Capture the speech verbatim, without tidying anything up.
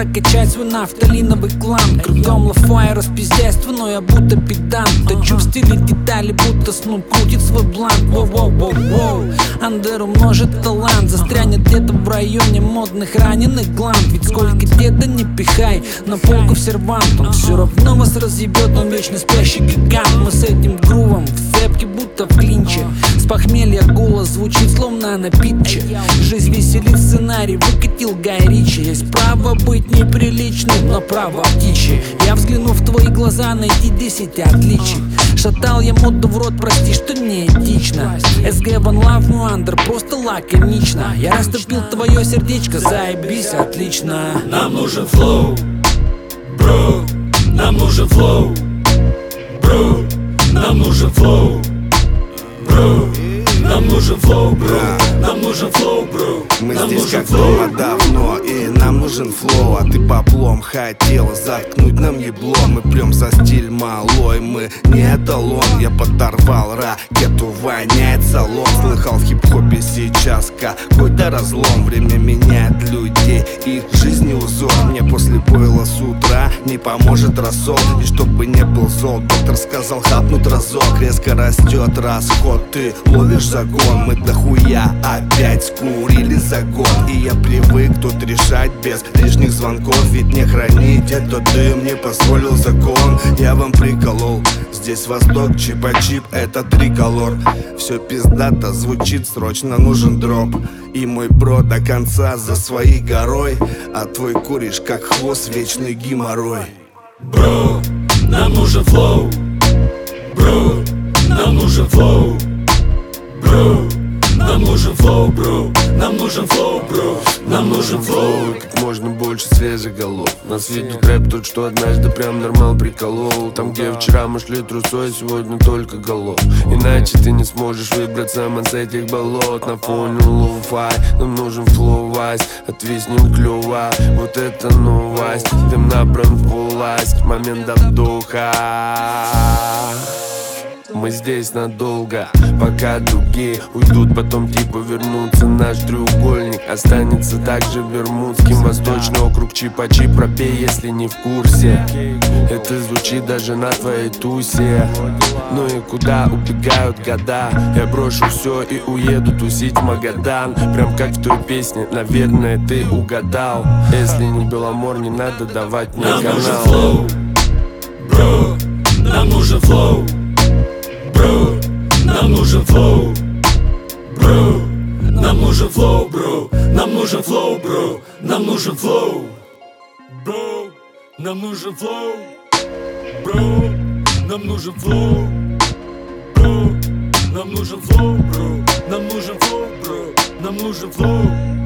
прокачать свой нафталиновый клан. Кругом лафа и распиздяйство, но я будто педант. Точу в стиле детали, будто Снуп крутит свой блант. Воу-воу-воу-воу, Андер умножит талант. Застрянет где-то в районе модных раненых гланд. Ведь сколько деда не пихай на полку в сервант, он все равно вас разъебет, он вечно спящий гигант. Мы с этим грувом в цепке, будто в клинче. С похмелья голос звучит словно на питче. Жизнь веселит, сценарий выкатил Гай Ричи. Есть право быть неприличным, но право птичье. Я взгляну в твои глаза, найти десять отличий. Шатал я моду в рот, прости, что не этично. эс гэ One Love, мой андер, просто лаконично. Я растопил твое сердечко, заебись, отлично. Нам нужен флоу, бро, нам нужен флоу, бро, нам нужен флоу, бро, нам нужен флоу, бро, нам нужен флоу, бро. Мы нам здесь нужен как флоу. дома давно, и нам нужен флоу. А ты поплом хотела заткнуть нам ебло. Мы прям за стиль малой, мы не эталон. Я подорвал ракету, воняет салон. Слыхал в хип-хопе сейчас какой-то разлом. Время меняет людей, их жизни узор. Мне после пойла с утра не поможет рассол. И чтобы не был зол, доктор сказал хапнуть разок. Резко растет расход, ты ловишь загон. Мы дохуя опять скурили за год. И я привык тут решать без лишних звонков. Ведь не хранить этот дым не позволил закон. Я вам приколол, здесь Восток, чипа-чип, это триколор. Все пиздато звучит, срочно нужен дроп. И мой бро до конца за своей горой. А твой куришь как хвост, вечный геморрой. Бро, нам нужен флоу, бро, нам нужен флоу, бро, нам нужен флоу, бро, нам нужен флоу, бро, нам нужен флоу. Как можно больше свежих голов. Нас видит рэп тот, что однажды прям нормал приколол. Там, где вчера мы шли трусой, сегодня только голов. Иначе ты не сможешь выбраться с этих болот. На фоне лоу-фай нам нужен флоу-вайс. Отвиснет клюва, вот это новость. Дым набран в власть, момент до вдоха. Мы здесь надолго, пока другие уйдут, потом типа вернутся. Наш треугольник останется также бермудским. Восточный округ Чипа-Чип, пропей, если не в курсе. Это звучит даже на твоей тусе. Ну и куда убегают года? Я брошу все и уеду тусить в Магадан. Прям как в той песне, наверное, ты угадал. Если не Беломор, не надо давать мне канал. Нам нужен флоу, бро, нам нужен флоу, бро, нам нужен флоу, бро, нам нужен флоу, бро, нам нужен флоу, бро, нам нужен флоу, бро, нам нужен флоу, бро, нам нужен флоу, бро, нам нужен флоу, бро, нам нужен флоу, бро, нам нужен флоу.